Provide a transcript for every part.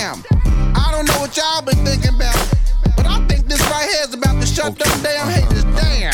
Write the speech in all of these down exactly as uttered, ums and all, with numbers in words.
damn. I don't know what y'all been thinking about, but I think this right here is about to shut okay. them damn haters down.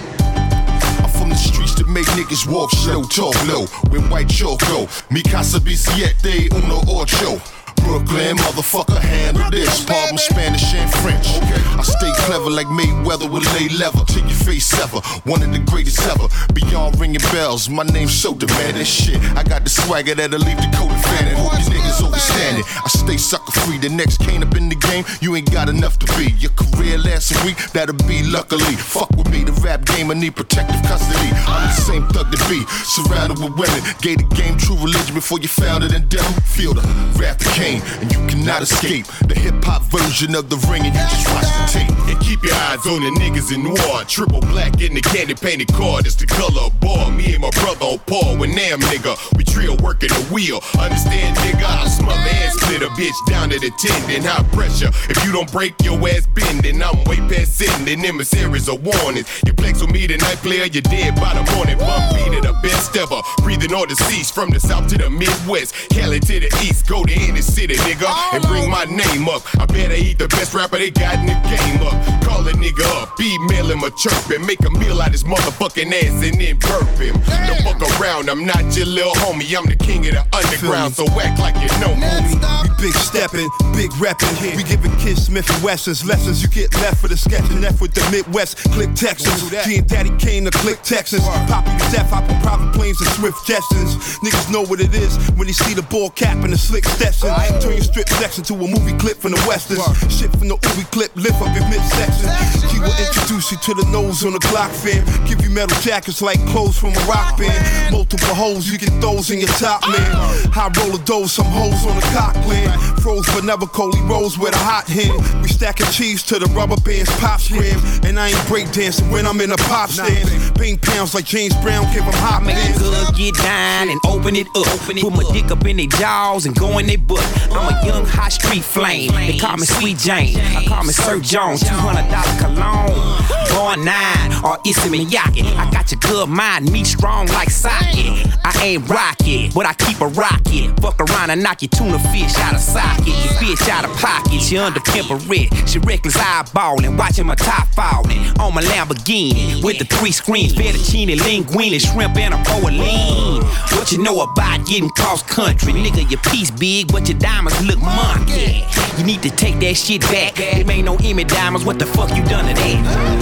I'm from the streets that make niggas walk slow, talk low. With white chalk go, mi casa bicicleta uno ocho. Brooklyn, motherfucker, handle this. Pardon Spanish and French. Okay. I stay clever like Mayweather with lay leather. Till your face ever, one of the greatest ever. Beyond ringing bells, my name's so demanding shit. I got the swagger that'll leave the coat fanning. Hope you niggas overstanding. I stay sucker free. The next cane up in the game, you ain't got enough to be. Your career lasts a week, that'll be luckily. Fuck with me, the rap game, I need protective custody. I'm the same thug to be, surrounded with women. Gave the game true religion before you found it in them. Feel the wrath that came, and you cannot escape the hip-hop version of the ring, and you just watch the tape. And keep your eyes on the niggas in noir. Triple black in the candy painted car, that's the color of ball. Me and my brother on par with Nam, nigga. We trio working the wheel. Understand, nigga, I'll smother and split a bitch down to the tendon. High pressure, if you don't break your ass bending, I'm way past sending emissaries of warnings. You flex with me tonight, player, you're dead by the morning. Bump beat it, the best ever. Breathing on the seas from the south to the midwest. Cali to the east, go to any city, nigga, and bring my name up. I better eat the best rapper they got in the game up. Call a nigga up, email him or chirp him. Make a meal out his motherfucking ass and then burp him. Don't fuck around, I'm not your little homie. I'm the king of the underground, so act like you know me. We big steppin', big reppin'. We giving kids Smith and Wessons lessons. You get left for the sketchin'. F with the Midwest, click Texans. G and Daddy came to click Texans. Poppy to death, hop on private planes and swift Jetsons. Niggas know what it is when they see the ball cap and the slick Stetson. Turn your strip section to a movie clip from the Westerns. Shit from the Ubi clip, lift up your midsection. He will introduce you to the nose on the Glock fam. Give you metal jackets like clothes from a rock band. Multiple holes, you get those in your top man. High roller dough, some hoes on the cock plan. Froze but never Coley Rose with a hot hand. We stacking cheese to the rubber bands, pop scram. And I ain't breakdancing when I'm in a pop stand. Bang pounds like James Brown, give them hot Make man. the good get down and open it up. Put my dick up in their jaws and go in their butt. I'm a young hot street flame. They call me Sweet Jane. I call me Sir Jones. two hundred dollar cologne. Born nine or Issey Miyake. I got your good mind, me strong like socket. I ain't rocket, but I keep a rocket. Fuck around and knock your tuna fish out of socket. Your bitch out of pocket. She under pimperette. She reckless eyeballing. Watching my top falling. On my Lamborghini with the three screens. Fettuccine, linguine, shrimp, and a lean. What you know about getting cross country? Nigga, your piece big, but your diamonds look monkey. You need to take that shit back. Them ain't no Emmy diamonds, what the fuck you done to that?